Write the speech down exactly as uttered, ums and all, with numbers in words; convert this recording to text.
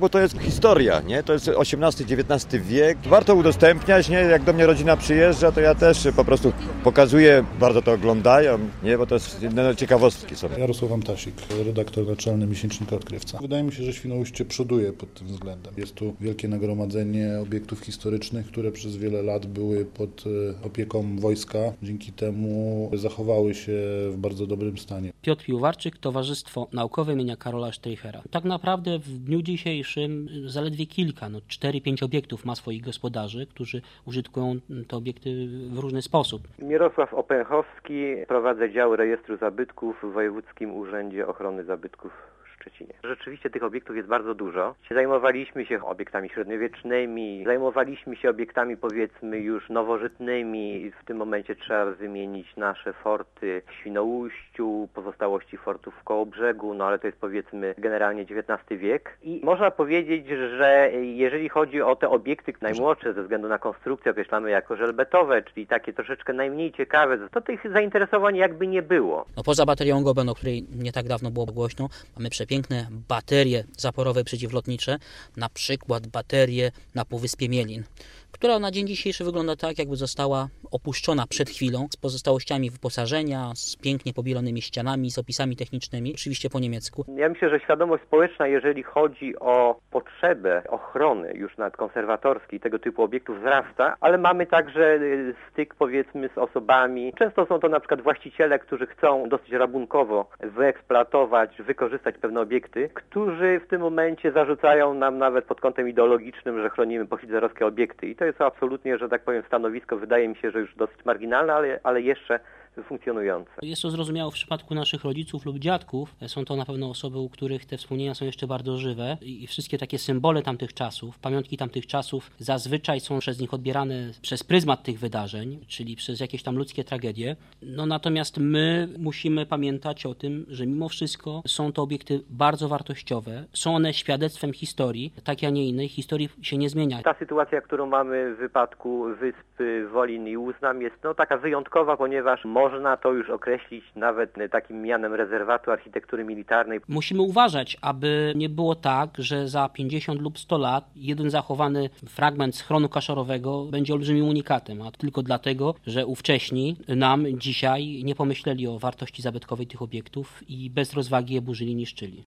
bo to jest historia, nie? To jest osiemnasty dziewiętnasty wiek. Warto udostępniać, nie? Jak do mnie rodzina przyjeżdża, to ja też po prostu pokazuję, bardzo to oglądają, nie? Bo to jest no, ciekawostki są. Jarosław Antasik, redaktor naczelny miesięcznika Odkrywca. Wydaje mi się, że Świnoujście przoduje pod tym względem. Jest tu wielkie nagromadzenie obiektów historycznych, które przez wiele lat były pod opieką wojska. Dzięki temu zachowały się w bardzo dobrym stanie. Piotr Piłowarczyk, Towarzystwo Naukowe imienia Karola Streichera. Tak naprawdę w dniu dzisiejszym zaledwie kilka, no cztery pięć obiektów ma swoich gospodarzy, którzy użytkują te obiekty w różny sposób. Mirosław Opęchowski, prowadzę dział rejestru zabytków w Wojewódzkim Urzędzie Ochrony Zabytków w Szczecinie. Rzeczywiście tych obiektów jest bardzo dużo. Zajmowaliśmy się obiektami średniowiecznymi, zajmowaliśmy się obiektami powiedzmy już nowożytnymi. W tym momencie trzeba wymienić nasze forty w Świnoujściu, pozostałości fortów w Kołobrzegu, no ale to jest powiedzmy generalnie dziewiętnasty wiek. I można powiedzieć, że jeżeli chodzi o te obiekty najmłodsze ze względu na konstrukcję określamy jako żelbetowe, czyli takie troszeczkę najmniej ciekawe, to tych zainteresowań jakby nie było. No poza baterią Goben, o której nie tak dawno było głośno, mamy przepiękne baterie zaporowe przeciwlotnicze, na przykład baterie na Półwyspie Mielin, która na dzień dzisiejszy wygląda tak, jakby została opuszczona przed chwilą, z pozostałościami wyposażenia, z pięknie pobielonymi ścianami, z opisami technicznymi, oczywiście po niemiecku. Ja myślę, że świadomość społeczna, jeżeli chodzi o potrzebę ochrony już nawet konserwatorskiej tego typu obiektów wzrasta, ale mamy także styk powiedzmy z osobami. Często są to na przykład właściciele, którzy chcą dosyć rabunkowo wyeksploatować, wykorzystać pewne obiekty, którzy w tym momencie zarzucają nam nawet pod kątem ideologicznym, że chronimy pohitlerowskie obiekty. I to jest absolutnie, że tak powiem, stanowisko, wydaje mi się, że już dosyć marginalne, ale, ale jeszcze funkcjonujące. Jest to zrozumiałe w przypadku naszych rodziców lub dziadków. Są to na pewno osoby, u których te wspomnienia są jeszcze bardzo żywe i wszystkie takie symbole tamtych czasów, pamiątki tamtych czasów zazwyczaj są przez nich odbierane przez pryzmat tych wydarzeń, czyli przez jakieś tam ludzkie tragedie. No natomiast my musimy pamiętać o tym, że mimo wszystko są to obiekty bardzo wartościowe. Są one świadectwem historii, tak a nie innej. Historii się nie zmienia. Ta sytuacja, którą mamy w wypadku wysp Wolin i Uznam jest no taka wyjątkowa, ponieważ można to już określić nawet takim mianem rezerwatu architektury militarnej. Musimy uważać, aby nie było tak, że za pięćdziesiąt lub sto lat jeden zachowany fragment schronu kaszorowego będzie olbrzymim unikatem, a tylko dlatego, że ówcześni nam dzisiaj nie pomyśleli o wartości zabytkowej tych obiektów i bez rozwagi je burzyli, niszczyli.